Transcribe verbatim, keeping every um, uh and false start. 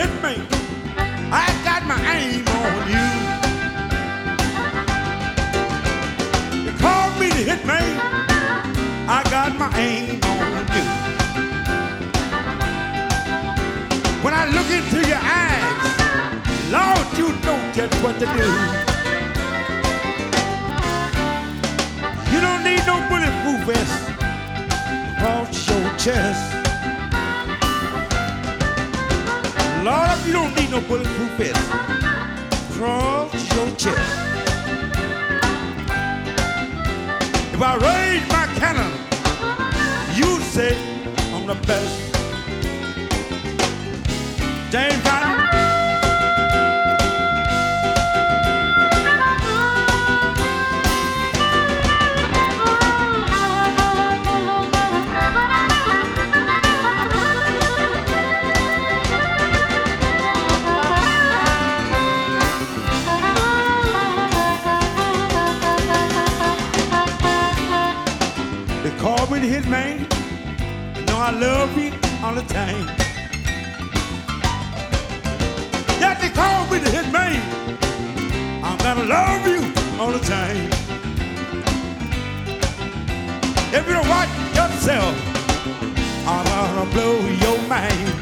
hitman. I got my aim on you. You call me the hitman. I got my aim on you. When I look into your eyes, Lord, you know just what to do. You don't need no bulletproof vest across your chest. Lord, you don't need no bulletproof vest across your chest. If I raise my cannon, you say I'm the best. James Cotton. They call me the hitman. You know I love you all the time. Yeah, they call me the hitman. I'm gonna love you all the time. If you don't watch yourself, I'm gonna blow your mind.